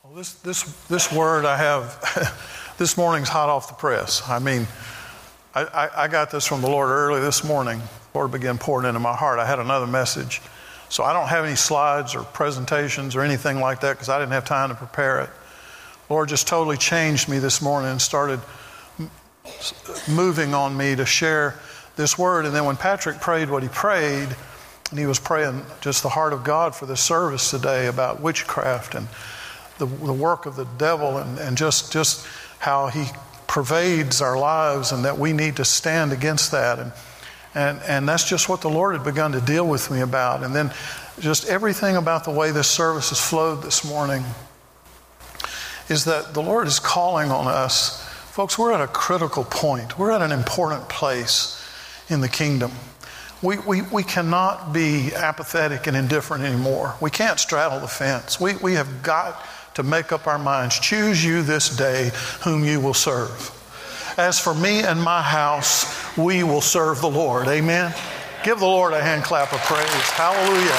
Well, this word I have this morning's hot off the press. I mean, I got this from the Lord early this morning. The Lord began pouring into my heart. I had another message. So I don't have any slides or presentations or anything like that because I didn't have time to prepare it. The Lord just totally changed me this morning and started moving on me to share this word. And then when Patrick prayed what he prayed, and he was praying just the heart of God for this service today about witchcraft and the work of the devil and just how he pervades our lives and that we need to stand against that. And that's just what the Lord had begun to deal with me about. And then just everything about the way this service has flowed this morning is that the Lord is calling on us. Folks, we're at a critical point. We're at an important place in the kingdom. We cannot be apathetic and indifferent anymore. We can't straddle the fence. We have got to make up our minds. Choose you this day whom you will serve. As for me and my house, we will serve the Lord. Amen. Give the Lord a hand clap of praise. Hallelujah.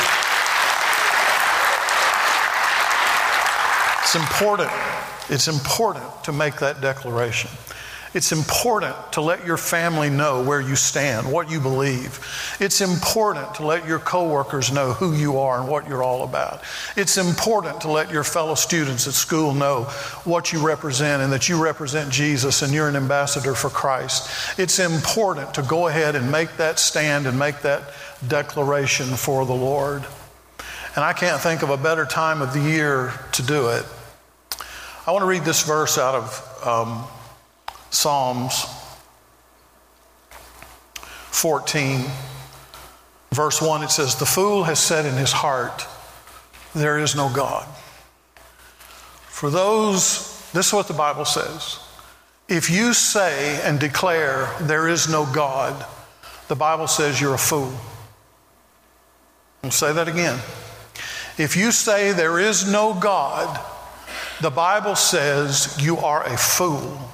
It's important. It's important to make that declaration. It's important to let your family know where you stand, what you believe. It's important to let your coworkers know who you are and what you're all about. It's important to let your fellow students at school know what you represent and that you represent Jesus and you're an ambassador for Christ. It's important to go ahead and make that stand and make that declaration for the Lord. And I can't think of a better time of the year to do it. I want to read this verse out of Psalms 14, verse 1. It says, "The fool has said in his heart, there is no God." For those, this is what the Bible says. If you say and declare there is no God, the Bible says you're a fool. I'll say that again. If you say there is no God, the Bible says you are a fool.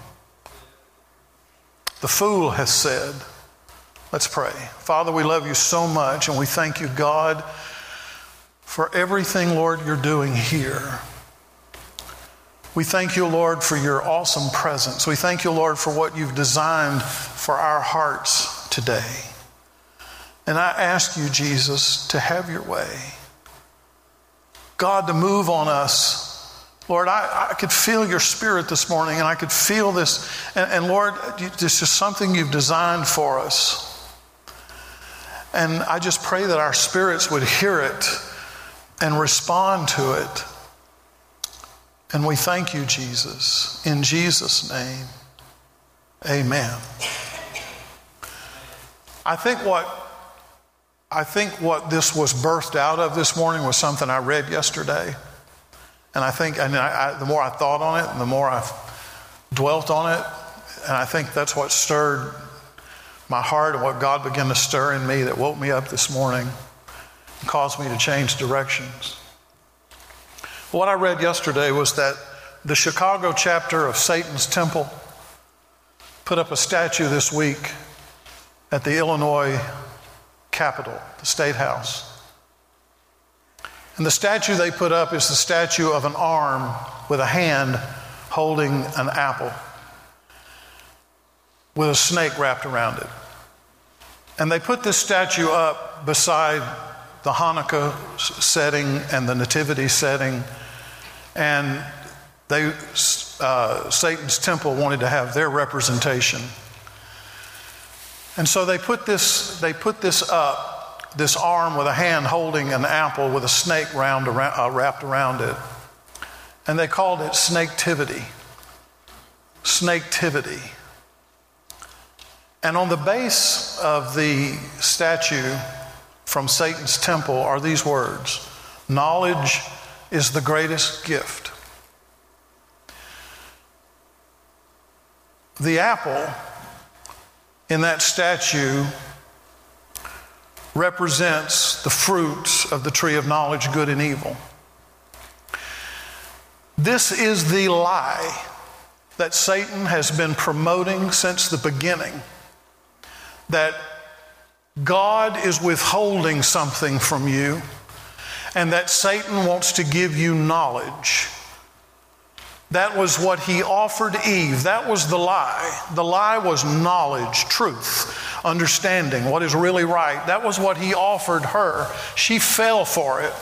The fool has said. Let's pray. Father, we love you so much and we thank you, God, for everything, Lord, you're doing here. We thank you, Lord, for your awesome presence. We thank you, Lord, for what you've designed for our hearts today. And I ask you, Jesus, to have your way. God, to move on us. Lord, I could feel your spirit this morning and I could feel this. And Lord, this is something you've designed for us. And I just pray that our spirits would hear it and respond to it. And we thank you, Jesus. In Jesus' name, amen. I think what this was birthed out of this morning was something I read yesterday. And I think, the more I thought on it, and the more I dwelt on it, and I think that's what stirred my heart and what God began to stir in me that woke me up this morning and caused me to change directions. What I read yesterday was that the Chicago chapter of Satan's Temple put up a statue this week at the Illinois Capitol, the State House. And the statue they put up is the statue of an arm with a hand holding an apple with a snake wrapped around it. And they put this statue up beside the Hanukkah setting and the Nativity setting. And Satan's temple wanted to have their representation. And so they put this up. This arm with a hand holding an apple with a snake wrapped around it. And they called it Snaketivity. Snaketivity. And on the base of the statue from Satan's temple are these words: knowledge is the greatest gift. The apple in that statue represents the fruits of the tree of knowledge, good and evil. This is the lie that Satan has been promoting since the beginning, that God is withholding something from you and that Satan wants to give you knowledge That was what he offered Eve. That was the lie. The lie was knowledge, truth, understanding, what is really right. That was what he offered her. She fell for it.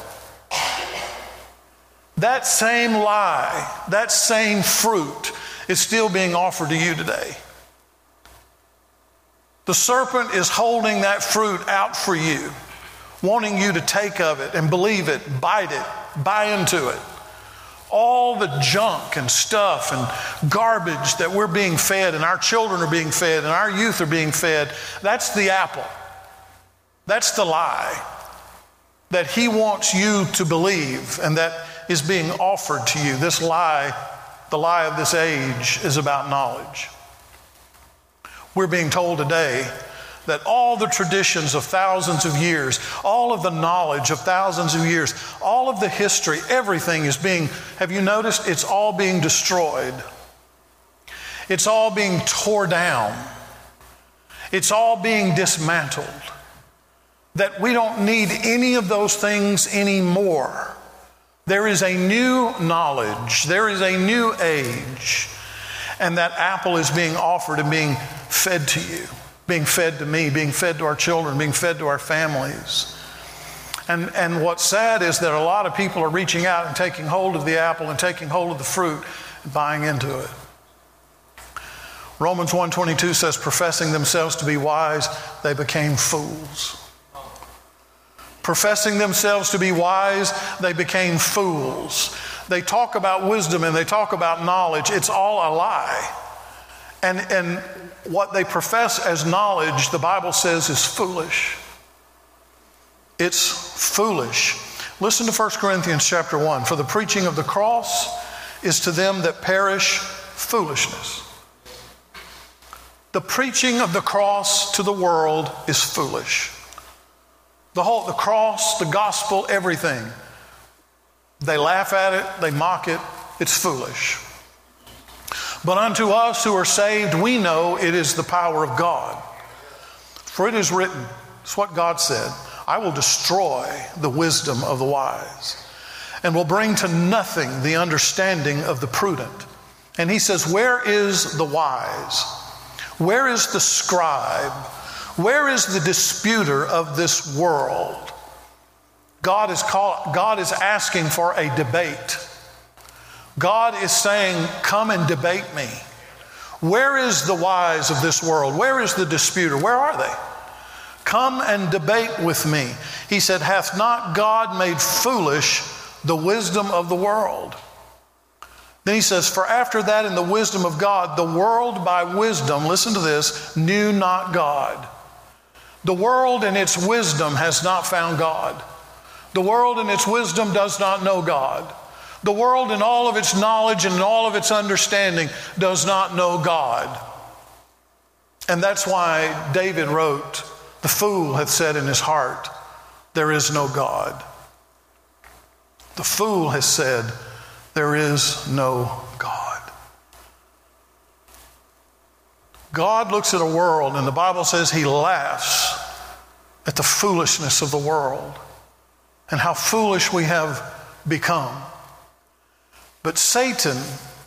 That same lie, that same fruit is still being offered to you today. The serpent is holding that fruit out for you, wanting you to take of it and believe it, bite it, buy into it. All the junk and stuff and garbage that we're being fed and our children are being fed and our youth are being fed, that's the apple. That's the lie that he wants you to believe and that is being offered to you. This lie, the lie of this age, is about knowledge. We're being told today that all the traditions of thousands of years, all of the knowledge of thousands of years, all of the history, everything is being, have you noticed? It's all being destroyed. It's all being torn down. It's all being dismantled. That we don't need any of those things anymore. There is a new knowledge. There is a new age. And that apple is being offered and being fed to you, being fed to me, being fed to our children, being fed to our families. And what's sad is that a lot of people are reaching out and taking hold of the apple and taking hold of the fruit and buying into it. Romans 1:22 says, professing themselves to be wise, they became fools. Professing themselves to be wise, they became fools. They talk about wisdom and they talk about knowledge. It's all a lie. And what they profess as knowledge, the Bible says, is foolish. It's foolish. Listen to 1 Corinthians chapter 1. For the preaching of the cross is to them that perish foolishness. The preaching of the cross to the world is foolish. The cross, the gospel, everything. They laugh at it, they mock it, it's foolish. But unto us who are saved, we know it is the power of God. For it is written, it's what God said, I will destroy the wisdom of the wise and will bring to nothing the understanding of the prudent. And he says, where is the wise? Where is the scribe? Where is the disputer of this world? God is asking for a debate. God is saying, come and debate me. Where is the wise of this world? Where is the disputer? Where are they? Come and debate with me. He said, hath not God made foolish the wisdom of the world? Then he says, for after that in the wisdom of God, the world by wisdom, listen to this, knew not God. The world in its wisdom has not found God. The world in its wisdom does not know God. The world in all of its knowledge and in all of its understanding does not know God. And that's why David wrote, the fool hath said in his heart, there is no God. The fool has said, there is no God. God looks at a world, and the Bible says he laughs at the foolishness of the world and how foolish we have become. But Satan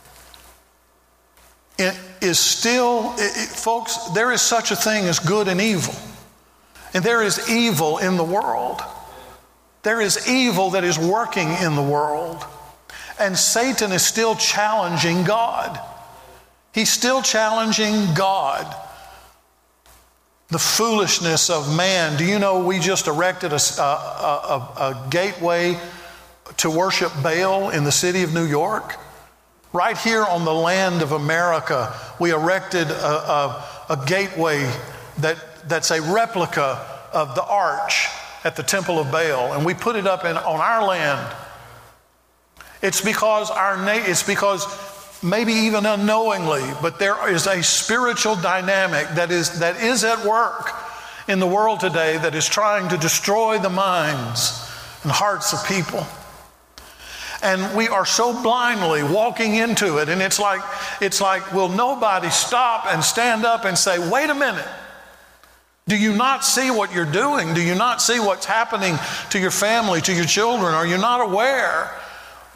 is still, folks, there is such a thing as good and evil. And there is evil in the world. There is evil that is working in the world. And Satan is still challenging God. He's still challenging God. The foolishness of man. Do you know we just erected a gateway to worship Baal in the city of New York? Right here on the land of America, we erected a gateway that's a replica of the arch at the Temple of Baal, and we put it up on our land. It's because maybe even unknowingly, but there is a spiritual dynamic that is at work in the world today that is trying to destroy the minds and hearts of people. And we are so blindly walking into it, and it's like, will nobody stop and stand up and say, wait a minute, do you not see what you're doing? Do you not see what's happening to your family, to your children? Are you not aware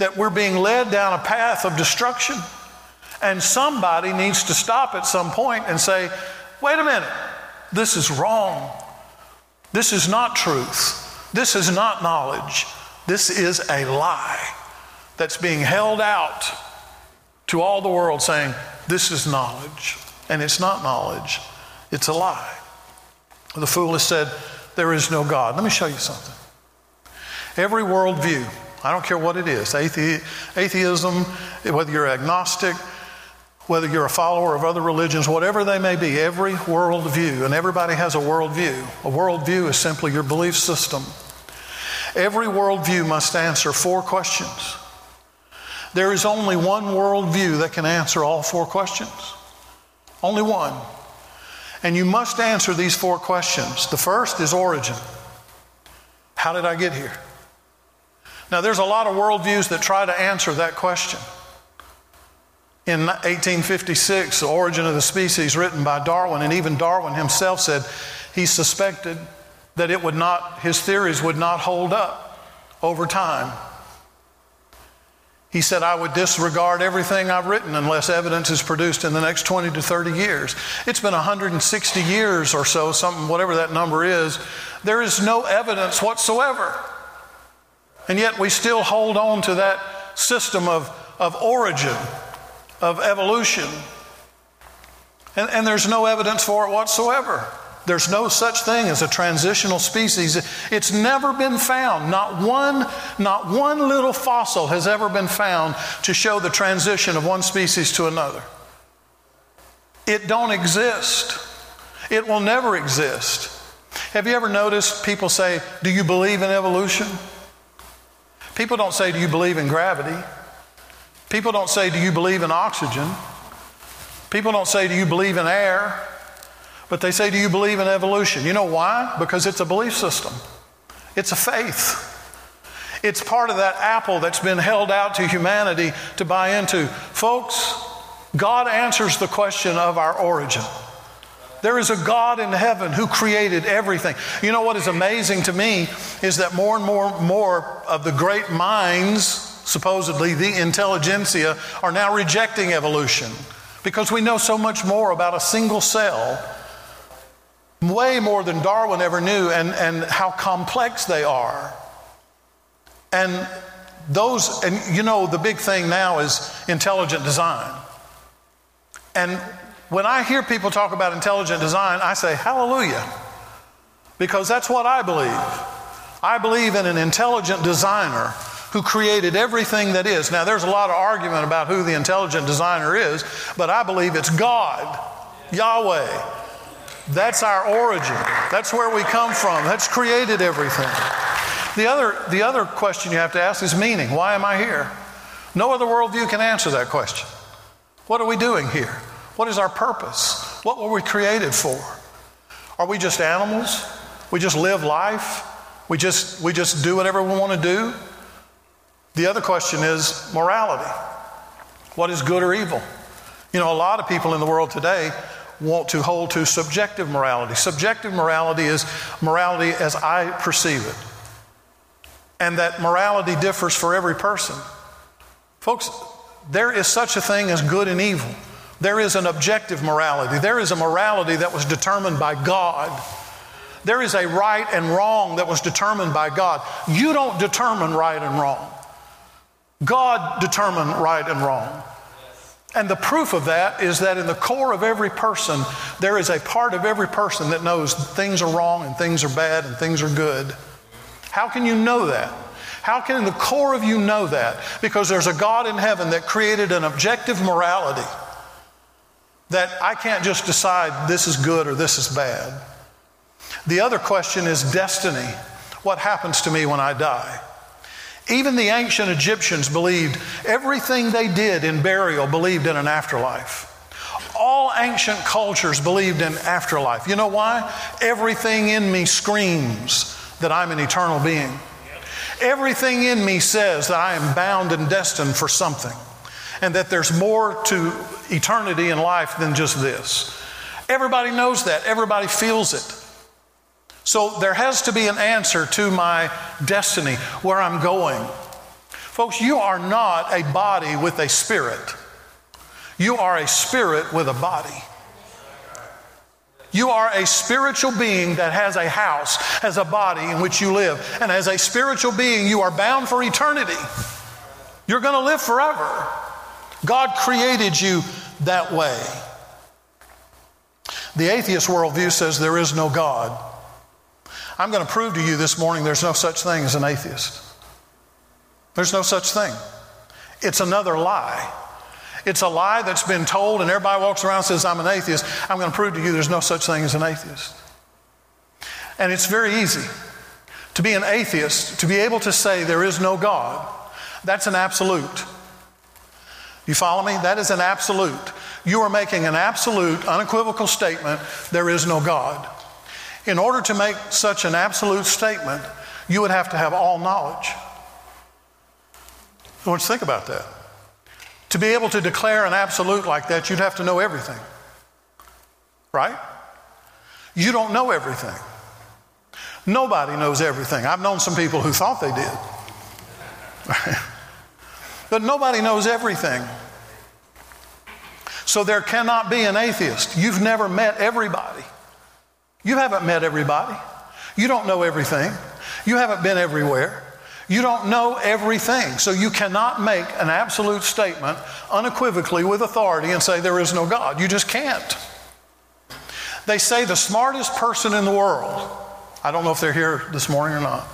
that we're being led down a path of destruction. And somebody needs to stop at some point and say, wait a minute, this is wrong. This is not truth. This is not knowledge. This is a lie that's being held out to all the world, saying, this is knowledge. And it's not knowledge. It's a lie. The fool has said, there is no God. Let me show you something. Every worldview, I don't care what it is, atheism, whether you're agnostic, whether you're a follower of other religions, whatever they may be, every worldview, and everybody has a worldview. A worldview is simply your belief system. Every worldview must answer 4 questions. There is only one worldview that can answer all 4 questions. Only one. And you must answer these 4 questions. The first is origin. How did I get here? Now, there's a lot of worldviews that try to answer that question. In 1856, The Origin of the Species, written by Darwin, and even Darwin himself said he suspected that his theories would not hold up over time. He said, I would disregard everything I've written unless evidence is produced in the next 20 to 30 years. It's been 160 years or so, something, whatever that number is. There is no evidence whatsoever. And yet we still hold on to that system of origin, of evolution. And there's no evidence for it whatsoever. There's no such thing as a transitional species. It's never been found. Not one little fossil has ever been found to show the transition of one species to another. It don't exist. It will never exist. Have you ever noticed people say, do you believe in evolution? People don't say, do you believe in gravity? People don't say, do you believe in oxygen? People don't say, do you believe in air? But they say, do you believe in evolution? You know why? Because it's a belief system. It's a faith. It's part of that apple that's been held out to humanity to buy into. Folks, God answers the question of our origin. There is a God in heaven who created everything. You know what is amazing to me is that more and more of the great minds, supposedly the intelligentsia, are now rejecting evolution because we know so much more about a single cell, way more than Darwin ever knew, and how complex they are. And you know, the big thing now is intelligent design. And when I hear people talk about intelligent design, I say, hallelujah, because that's what I believe. I believe in an intelligent designer who created everything that is. Now, there's a lot of argument about who the intelligent designer is, but I believe it's God, Yahweh. That's our origin. That's where we come from. That's created everything. The other question you have to ask is meaning. Why am I here? No other worldview can answer that question. What are we doing here? What is our purpose? What were we created for? Are we just animals? We just live life? We just do whatever we want to do? The other question is morality. What is good or evil? You know, a lot of people in the world today want to hold to subjective morality. Subjective morality is morality as I perceive it. And that morality differs for every person. Folks, there is such a thing as good and evil. There is an objective morality. There is a morality that was determined by God. There is a right and wrong that was determined by God. You don't determine right and wrong. God determined right and wrong. And the proof of that is that in the core of every person, there is a part of every person that knows things are wrong and things are bad and things are good. How can you know that? How can the core of you know that? Because there's a God in heaven that created an objective morality that I can't just decide this is good or this is bad. The other question is destiny. What happens to me when I die? Even the ancient Egyptians believed everything they did in burial believed in an afterlife. All ancient cultures believed in afterlife. You know why? Everything in me screams that I'm an eternal being. Everything in me says that I am bound and destined for something, and that there's more to eternity in life than just this. Everybody knows that. Everybody feels it. So there has to be an answer to my destiny, where I'm going. Folks, you are not a body with a spirit. You are a spirit with a body. You are a spiritual being that has a house, has a body in which you live. And as a spiritual being, you are bound for eternity. You're going to live forever. God created you that way. The atheist worldview says there is no God. I'm going to prove to you this morning there's no such thing as an atheist. There's no such thing. It's another lie. It's a lie that's been told, and everybody walks around and says, I'm an atheist. I'm going to prove to you there's no such thing as an atheist. And it's very easy. To be an atheist, to be able to say there is no God, that's an absolute. You follow me? That is an absolute. You are making an absolute, unequivocal statement, there is no God. In order to make such an absolute statement, you would have to have all knowledge. I want you to think about that. To be able to declare an absolute like that, you'd have to know everything. Right? You don't know everything. Nobody knows everything. I've known some people who thought they did. But nobody knows everything. So there cannot be an atheist. You've never met everybody. You haven't met everybody. You don't know everything. You haven't been everywhere. You don't know everything. So you cannot make an absolute statement unequivocally with authority and say there is no God. You just can't. They say the smartest person in the world, I don't know if they're here this morning or not.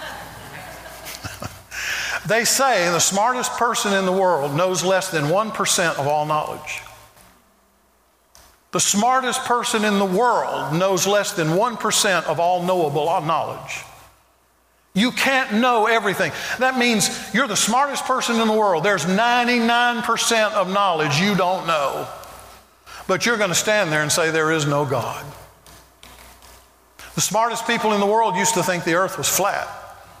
They say the smartest person in the world knows less than 1% of all knowledge. The smartest person in the world knows less than 1% of all knowable knowledge. You can't know everything. That means you're the smartest person in the world. There's 99% of knowledge you don't know. But you're going to stand there and say there is no God. The smartest people in the world used to think the earth was flat.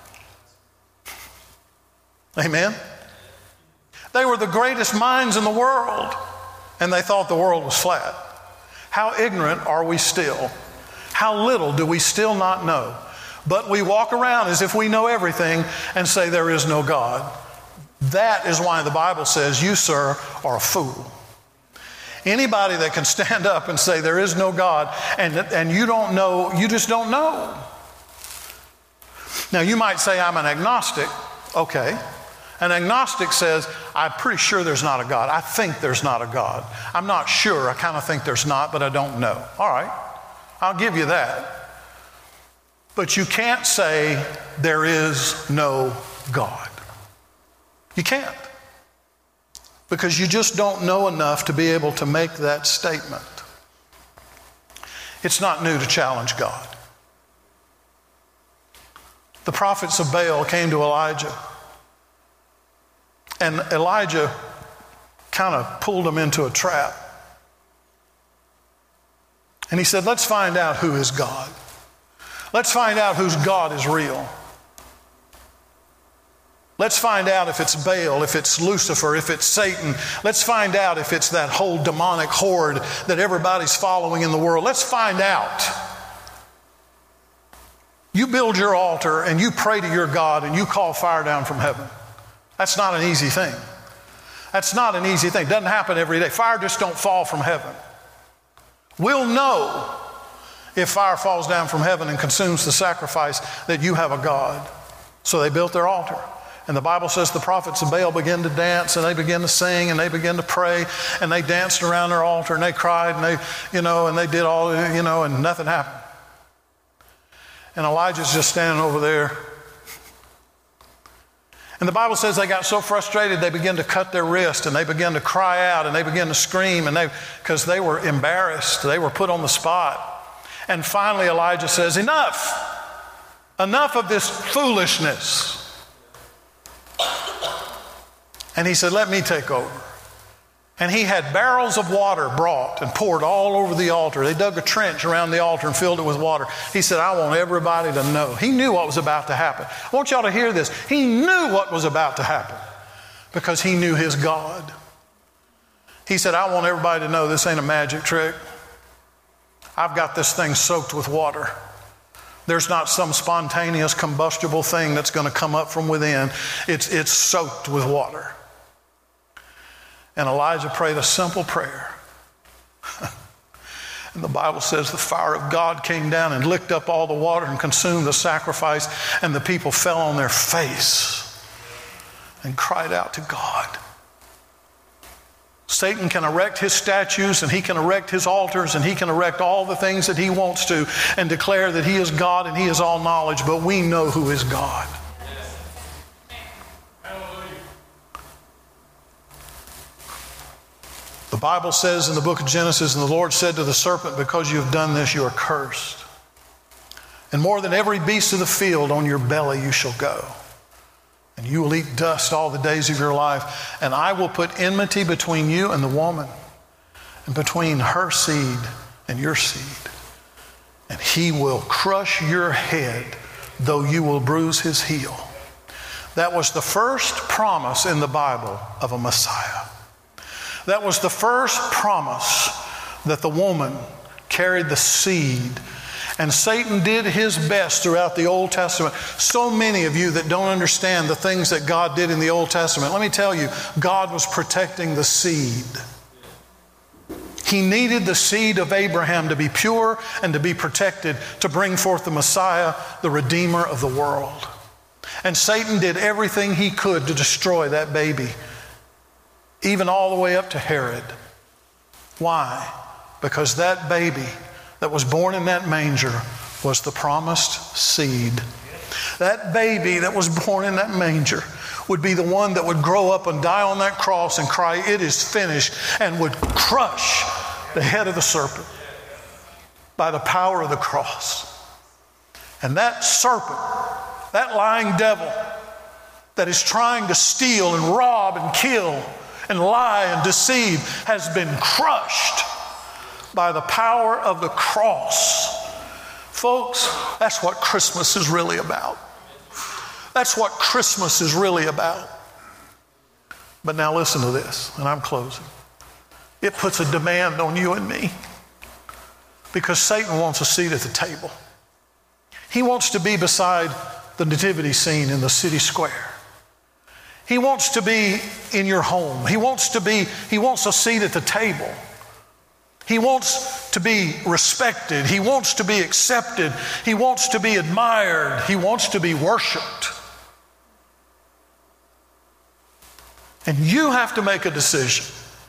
Amen? They were the greatest minds in the world, and they thought the world was flat. How ignorant are we still? How little do we still not know? But we walk around as if we know everything and say there is no God. That is why the Bible says you, sir, are a fool. Anybody that can stand up and say there is no God and you don't know, you just don't know. Now you might say I'm an agnostic. Okay. An agnostic says, I'm pretty sure there's not a God. I think there's not a God. I'm not sure. I kind of think there's not, but I don't know. All right. I'll give you that. But you can't say there is no God. You can't. Because you just don't know enough to be able to make that statement. It's not new to challenge God. The prophets of Baal came to Elijah. And Elijah kind of pulled him into a trap. And he said, let's find out who is God. Let's find out whose God is real. Let's find out if it's Baal, if it's Lucifer, if it's Satan. Let's find out if it's that whole demonic horde that everybody's following in the world. Let's find out. You build your altar and you pray to your God and you call fire down from heaven. That's not an easy thing. That's not an easy thing. It doesn't happen every day. Fire just don't fall from heaven. We'll know if fire falls down from heaven and consumes the sacrifice that you have a God. So they built their altar. And the Bible says the prophets of Baal began to dance and they began to sing and they began to pray and they danced around their altar and they cried and they, and they did all, and nothing happened. And Elijah's just standing over there. And the Bible says they got so frustrated they began to cut their wrist and they began to cry out and they began to scream and because they were embarrassed. They were put on the spot. And finally Elijah says, enough of this foolishness. And he said, let me take over. And he had barrels of water brought and poured all over the altar. They dug a trench around the altar and filled it with water. He said, I want everybody to know. He knew what was about to happen. I want y'all to hear this. He knew what was about to happen because he knew his God. He said, I want everybody to know this ain't a magic trick. I've got this thing soaked with water. There's not some spontaneous combustible thing that's going to come up from within. It's soaked with water. And Elijah prayed a simple prayer. And the Bible says the fire of God came down and licked up all the water and consumed the sacrifice, and the people fell on their face and cried out to God. Satan can erect his statues, and he can erect his altars, and he can erect all the things that he wants to and declare that he is God and he is all knowledge, but we know who is God. The Bible says in the book of Genesis, and the Lord said to the serpent, because you have done this, you are cursed. And more than every beast of the field, on your belly you shall go. And you will eat dust all the days of your life. And I will put enmity between you and the woman, and between her seed and your seed. And he will crush your head, though you will bruise his heel. That was the first promise in the Bible of a Messiah. That was the first promise that the woman carried the seed. And Satan did his best throughout the Old Testament. So many of you that don't understand the things that God did in the Old Testament, let me tell you, God was protecting the seed. He needed the seed of Abraham to be pure and to be protected, to bring forth the Messiah, the Redeemer of the world. And Satan did everything he could to destroy that baby, even all the way up to Herod. Why? Because that baby that was born in that manger was the promised seed. That baby that was born in that manger would be the one that would grow up and die on that cross and cry, "It is finished," and would crush the head of the serpent by the power of the cross. And that serpent, that lying devil that is trying to steal and rob and kill and lie and deceive, has been crushed by the power of the cross. Folks, that's what Christmas is really about. That's what Christmas is really about. But now listen to this, and I'm closing. It puts a demand on you and me, because Satan wants a seat at the table. He wants to be beside the nativity scene in the city square. He wants to be in your home. He wants a seat at the table. He wants to be respected. He wants to be accepted. He wants to be admired. He wants to be worshiped. And you have to make a decision.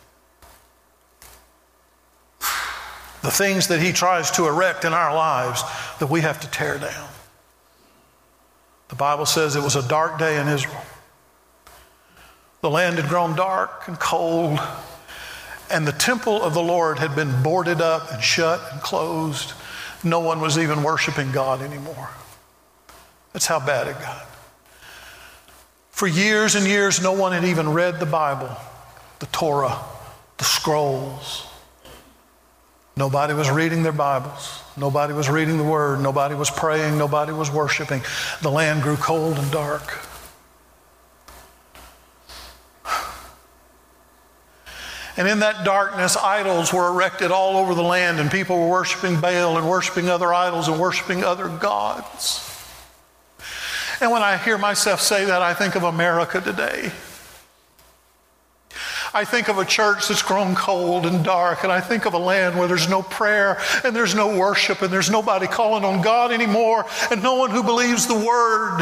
The things that he tries to erect in our lives that we have to tear down. The Bible says it was a dark day in Israel. The land had grown dark and cold, and the temple of the Lord had been boarded up and shut and closed. No one was even worshiping God anymore. That's how bad it got. For years and years, no one had even read the Bible, the Torah, the scrolls. Nobody was reading their Bibles. Nobody was reading the Word. Nobody was praying. Nobody was worshiping. The land grew cold and dark. And in that darkness, idols were erected all over the land, and people were worshiping Baal and worshiping other idols and worshiping other gods. And when I hear myself say that, I think of America today. I think of a church that's grown cold and dark, and I think of a land where there's no prayer and there's no worship and there's nobody calling on God anymore and no one who believes the Word.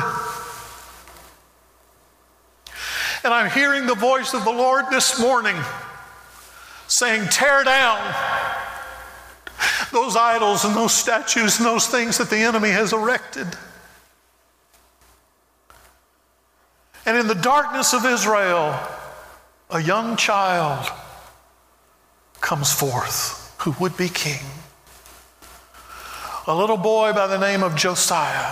And I'm hearing the voice of the Lord this morning saying, tear down those idols and those statues and those things that the enemy has erected. And in the darkness of Israel, a young child comes forth who would be king. A little boy by the name of Josiah.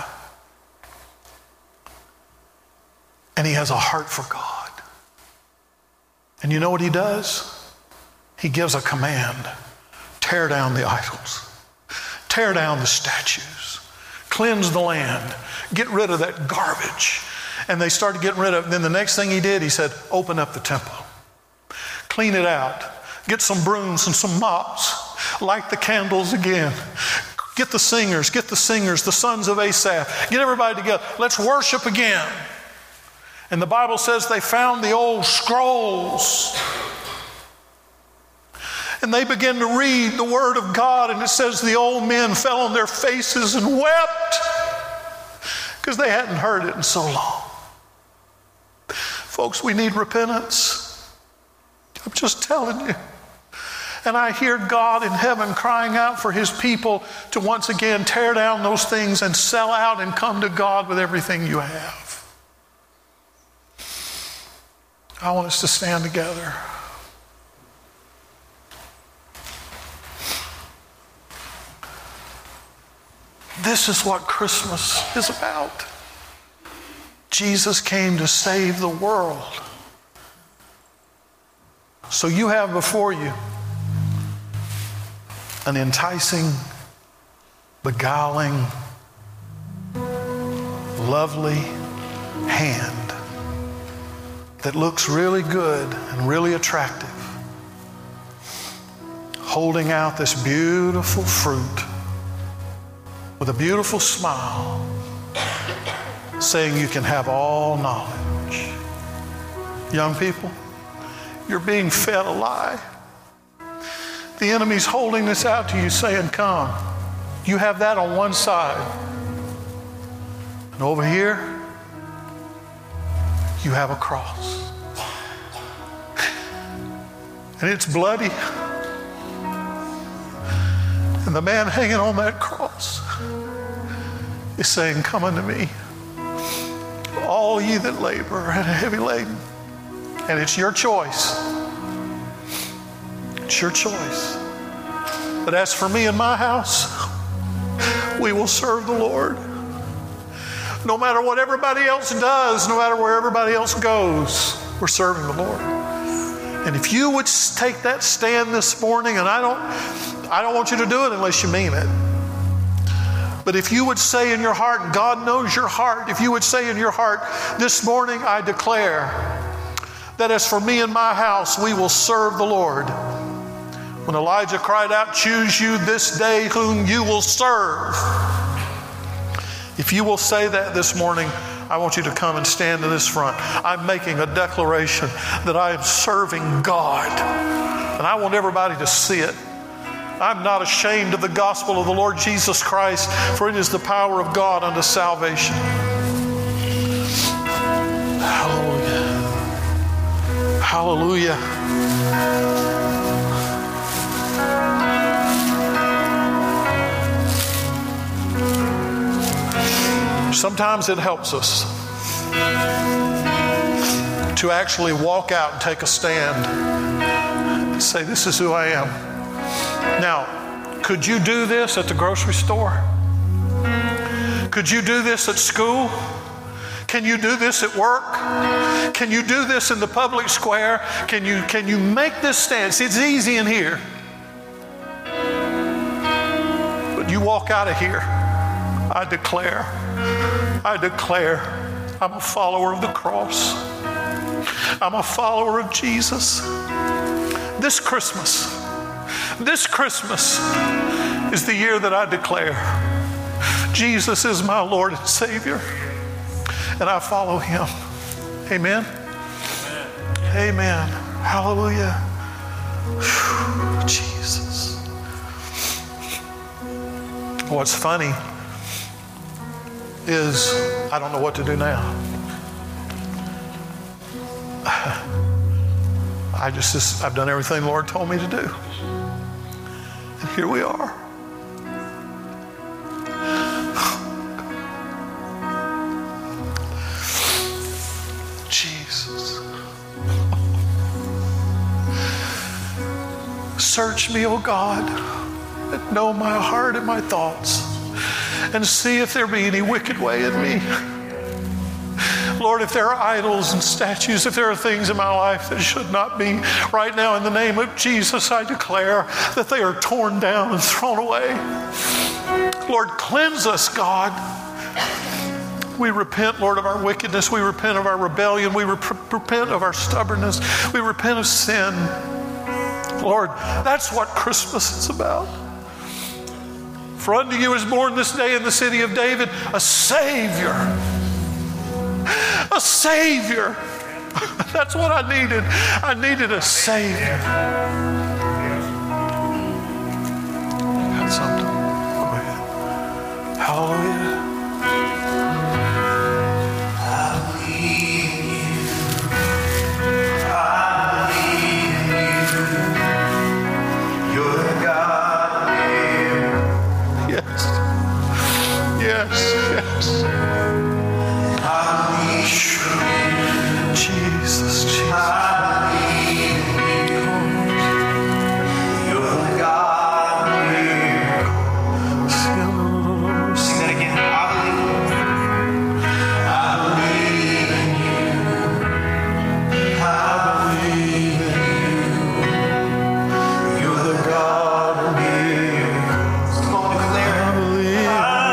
And he has a heart for God. And you know what he does? He gives a command. Tear down the idols. Tear down the statues. Cleanse the land. Get rid of that garbage. And they started getting rid of it. Then the next thing he did, he said, open up the temple. Clean it out. Get some brooms and some mops. Light the candles again. Get the singers, the sons of Asaph. Get everybody together. Let's worship again. And the Bible says they found the old scrolls. And they began to read the Word of God. And it says the old men fell on their faces and wept because they hadn't heard it in so long. Folks, we need repentance. I'm just telling you. And I hear God in heaven crying out for His people to once again tear down those things and sell out and come to God with everything you have. I want us to stand together. This is what Christmas is about. Jesus came to save the world. So you have before you an enticing, beguiling, lovely hand that looks really good and really attractive, holding out this beautiful fruit with a beautiful smile, saying you can have all knowledge. Young people, you're being fed a lie. The enemy's holding this out to you, saying, come. You have that on one side. And over here, you have a cross. And it's bloody. And the man hanging on that cross is saying, come unto me, all ye that labor and are heavy laden. And it's your choice. It's your choice. But as for me and my house, we will serve the Lord. No matter what everybody else does, no matter where everybody else goes, we're serving the Lord. And if you would take that stand this morning, and I don't want you to do it unless you mean it. But if you would say in your heart, and God knows your heart, if you would say in your heart, this morning I declare that as for me and my house, we will serve the Lord. When Elijah cried out, choose you this day whom you will serve. If you will say that this morning, I want you to come and stand to this front. I'm making a declaration that I am serving God. And I want everybody to see it. I'm not ashamed of the gospel of the Lord Jesus Christ, for it is the power of God unto salvation. Hallelujah. Hallelujah. Sometimes it helps us to actually walk out and take a stand and say, this is who I am. Now, could you do this at the grocery store? Could you do this at school? Can you do this at work? Can you do this in the public square? Can you make this stand? See, it's easy in here. But you walk out of here, I declare I'm a follower of the cross. I'm a follower of Jesus. This Christmas is the year that I declare Jesus is my Lord and Savior, and I follow Him. Amen? Amen. Hallelujah. Whew, Jesus. What's funny is I don't know what to do now. I've done everything the Lord told me to do. And here we are. Jesus. Search me, O God, and know my heart and my thoughts, and see if there be any wicked way in me. Lord, if there are idols and statues, if there are things in my life that should not be, right now in the name of Jesus, I declare that they are torn down and thrown away. Lord, cleanse us, God. We repent, Lord, of our wickedness. We repent of our rebellion. We repent of our stubbornness. We repent of sin. Lord, that's what Christmas is about. For unto you is born this day in the city of David a Savior. A Savior. That's what I needed. I needed a Savior. Got something? Go ahead. Hallelujah. Jesus, Jesus. You're the God of miracles. Sing that again. I believe in you. I believe in you. You're the God of miracles. Come on, declare. I believe.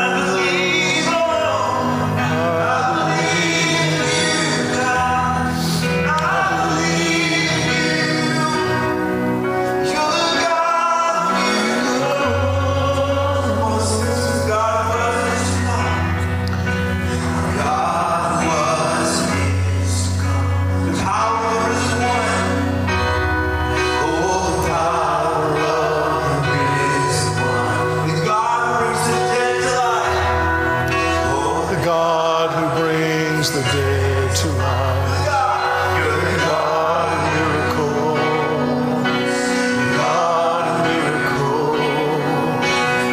The dead to life. You're the God of miracles. God of miracles.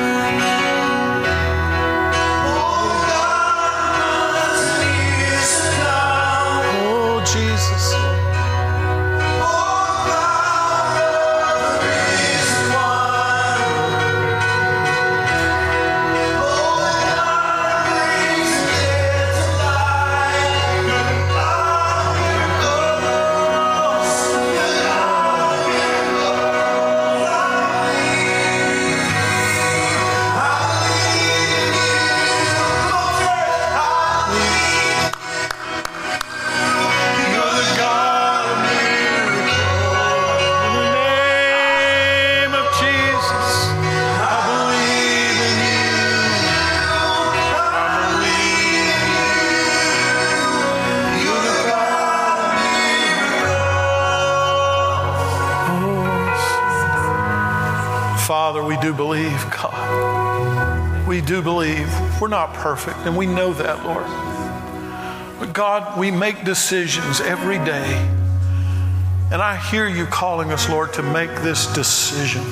Oh, God was years ago. Oh, Jesus. Oh, God is one. Oh, God brings the dead to Father, we do believe, God. We do believe. We're not perfect, and we know that, Lord. But God, we make decisions every day. And I hear you calling us, Lord, to make this decision.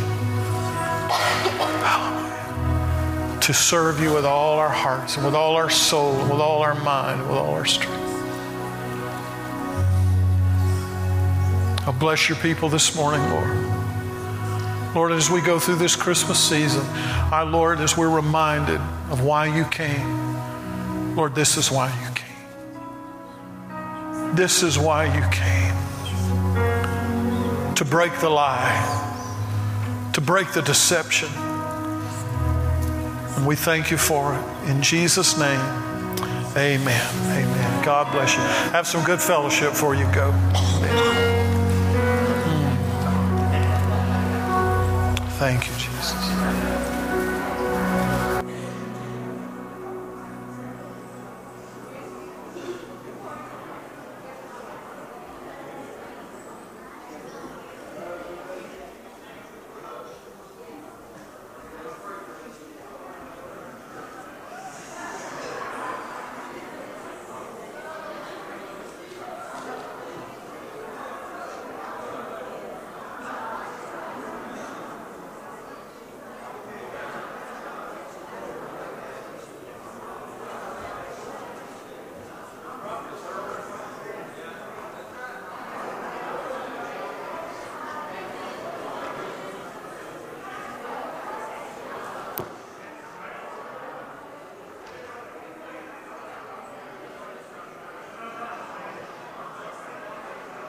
To serve you with all our hearts, and with all our soul, and with all our mind, and with all our strength. I'll bless your people this morning, Lord. Lord, as we go through this Christmas season, Lord, as we're reminded of why you came, Lord, this is why you came. This is why you came. To break the lie, to break the deception. And we thank you for it. In Jesus' name, amen. Amen. God bless you. Have some good fellowship before you go. Amen. Thank you, Jesus.